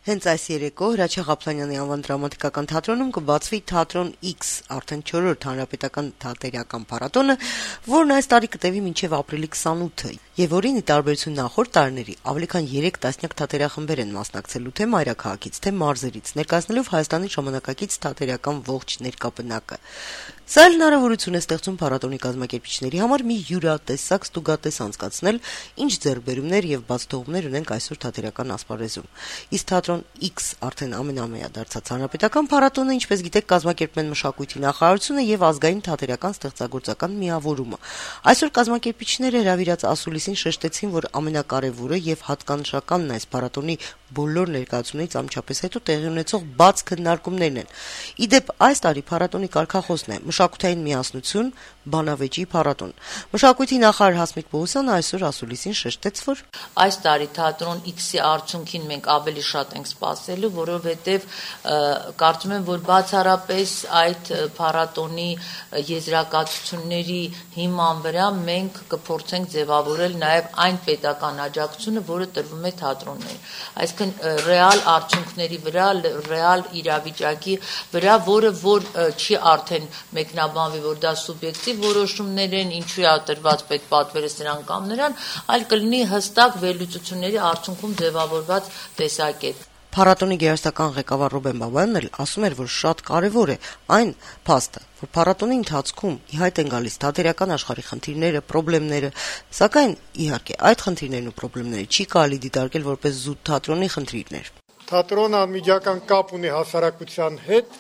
Հենց այս երեկո Հրաչյա Ղափլանյանի անվան դրամատիկական թատրոնում կբացվի թատրոն X արդեն 4-րդ հանրապետական թատերական փառատոնը, որն այս տարի կտևի մինչև ապրիլի 28-ը, եւ որին ի տարբերություն նախորդ տարիների ավելի քան 3 տասնյակ թատերախմբեր են մասնակցելու թե մայրաքաղաքից, թե մարզերից, ներկայացնելով Հայաստանի ժամանակակից թատերական ողջ ներկապնակը։ Սա էլ հնարավորություն է ստեղծում փառատոնի կազմակերպիչների համար մի յուրատեսակ ստուգատես անցկացնել, ինչ ձեռքբերումներ եւ բացթողումներ ունենք այսօր թատերական ասպարեզում։ Իսկ թատրոն X արդեն ամենամեա դարձած հանրապետական փառատոնը, ինչպես գիտեք, կազմակերպում են Մշակույթի նախարարությունը եւ ազգային թատերական ստեղծագործական միավորումը։ Այսօր կազմակերպիչները հրավիրած ասուլիսին շեշտեցին, որ ամենակարևորը եւ հատկանշականն այս փառատոնի բոլոր ներկայացումներից անմիջապես հետո տեղի ունեցող բաց քննարկումներն են։ Իդեպ այս տարի փառատոնի կարգախոսն է մշակութային միասնություն, բանավեճի փառատոն։ Մշակույթի նախարար Հասմիկ Պողոսյանը այսօր ասուլիսին շեշտեց, որ այս տարի թատրոն X-ի արդյունքին մենք ավելի շատ ենք սպասելու, որովհետև կարծում եմ, որ բացառապես այդ փառատոնի եզրակացությունների հիման վրա մենք կփորձենք ձևավորել նաև այն պետական աջակցությունը, որը տրվում է թատրոններին։ Այսինքն ռեալ արդյունքների վրա, ռեալ իրավիճակի վրա, որը որ չի արդեն մեկնաբանվի, որ դա սուբյեկտիվ որոշումներ են, ինչու է տրված պետպատվերը սրան կամ նրան, այլ կլինի հստակ վերլուծությունների արդյունքում ձևավորված տեսակետ։ Փառատոնի գերաստական ղեկավար Ռուբեն Բաբայանն էլ ասում էր, որ շատ կարևոր է այն փաստը, որ փառատոնի ընթացքում ի հայտ են գալիս թատերական աշխարհի խնդիրները, խնդիրները, սակայն իհարկե այդ խնդիրներն ու խնդիրները չի կարելի դիտարկել որպես զուտ թատրոնի խնդիրներ։ Թատրոնը անմիջական կապ ունի հասարակության հետ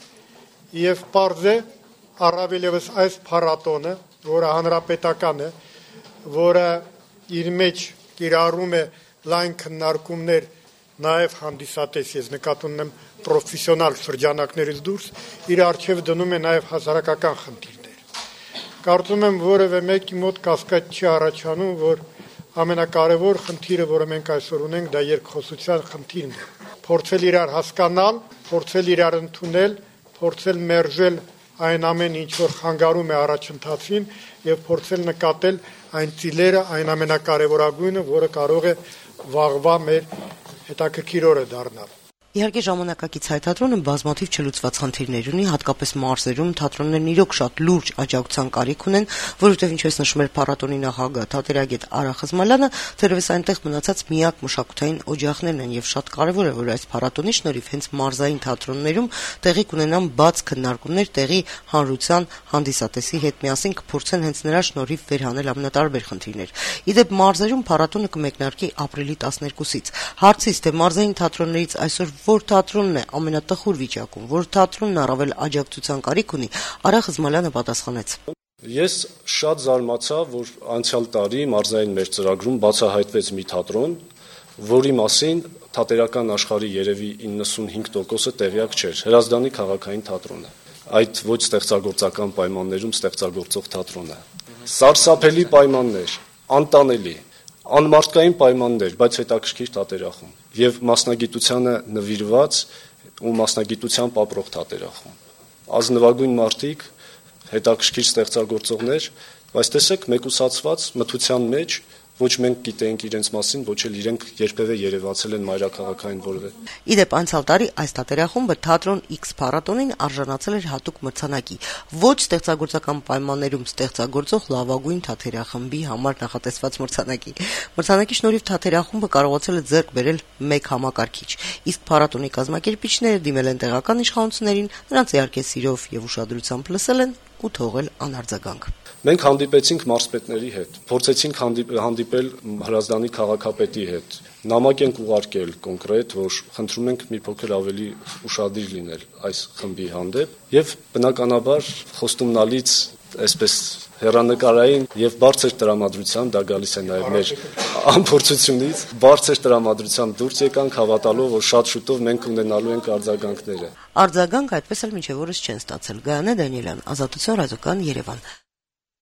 եւ պարզ է առավելևս այս փառատոնը, որը հանրապետական է, որը իր մեջ կիրառում է լայն քննարկումներ, նաև հանդիսատես, ես նկատի ունեմ պրոֆեսիոնալ շրջանակներից դուրս, իր առջև դնում է նաև հասարակական խնդիրներ։ Կարծում եմ, որևէ մեկի մոտ կասկած չի առաջանում, որ ամենակարևոր խնդիրը, որը մենք այսօր ունենք, դա երկխոսության խնդիրն է։ Փորձել իրար հասկանալ, փորձել իրար ընդունել, փորձել մերժել այն ամեն ինչ, որ խանգարում է առաջընթացին եւ փորձել նկատել այն ծիլերը, այն ամենակարևորագույնը, որը կարող է վաղվա մեր հետաքրքիր օրը դառնալ։ Իհարկե ժամանակակից հայ թատրոնը բազմաթիվ չլուծված խնդիրներ ունի, հատկապես մարզերում թատրոններն իրոք շատ լուրջ աջակցության կարիք ունեն, որովհետև ինչպես նշում էր փառատոնի նախագահ թատերագետ Արա Խզմալյանը, թերևս այնտեղ մնացած միակ մշակութային օջախներն են եւ շատ կարեւոր է, որ այս փառատոնի շնորհիվ հենց մարզային թատրոններում տեղի կունենան բաց քննարկումներ տեղի հանրության հանդիսատեսի հետ միասին կփորձեն հենց նրա շնորհիվ վերհանել ամենատարբեր խնդիրներ։ Իդեպ մարզերում փառատոնը կմեկնարկի ապրիլի 12-ից։ Հարցից թե մարզային թատրոններից այսօր որ թատրոնն է ամենատխուր վիճակում, որ թատրոնն առավել աջակցության կարիք ունի, Արա Խզմալյանը պատասխանեց. Ես շատ զարմացա, որ անցյալ տարի մարզային մեր ծրագրում բացահայտվեց մի թատրոն, որի մասին թատերական աշխարհի երևի 95%-ը տեղյակ չէր, Հրազդանի քաղաքային թատրոնը։ Այդ ոչ ստեղծագործական պայմաններում ստեղծագործող թատրոնը։ Սարսափելի պայմաններ, անտանելի, անմարդկային պայմաններ, բայց հետաքրքիր թատերախումբ եւ մասնագիտությանը նվիրված ու մասնագիտությամբ ապրող թատերախումբ։ Ազնվագույն մարդիկ, հետաքրքիր ստեղծագործողներ, բայց տեսեք մեկուսացված մթության մեջ ոչ մենք գիտենք իրենց մասին, ոչ էլ իրենք երբևէ երևացել են մայրաքաղաքային որևէ։ Իդեպ անցյալ տարի այս թատերախումբը թատրոն X փառատոնին արժանացել էր հատուկ մրցանակի, ոչ ստեղծագործական պայմաններում ստեղծագործող լավագույն թատերախմբի համար նախատեսված մրցանակի։ Մրցանակի շնորհիվ թատերախումբը կարողացել է ձեռք բերել 1 համակարգիչ, իսկ փառատոնի կազմակերպիչները դիմել են տեղական իշխանություններին, նրանց իհարկե սիրով եւ ուշադրությամբ լսել են ու թողել անարձագանք։ Մենք հանդիպեցինք մարզպետների հետ, փորձեցինք հանդիպել Հրազդանի քաղաքապետի հետ, նամակ ենք ուղարկել կոնկրետ, որ խնդրում ենք մի փոքր ավելի ուշադիր լինել այս խմբի հանդեպ եւ բնականաբար խոստումնալից այսպես հեռանկարային եւ բարձր տրամադրության դա գալիս է նաեւ մեր ամփոփությունից բարձր տրամադրությամբ դուրս եկանք հավատալով որ շատ շուտով մենք ունենալու ենք արձագանքները արձագանք այդպես էլ մինչեւ օրս չեն ստացել Գայանե Դանիելյան Ազատություն ռադիոկան Երևան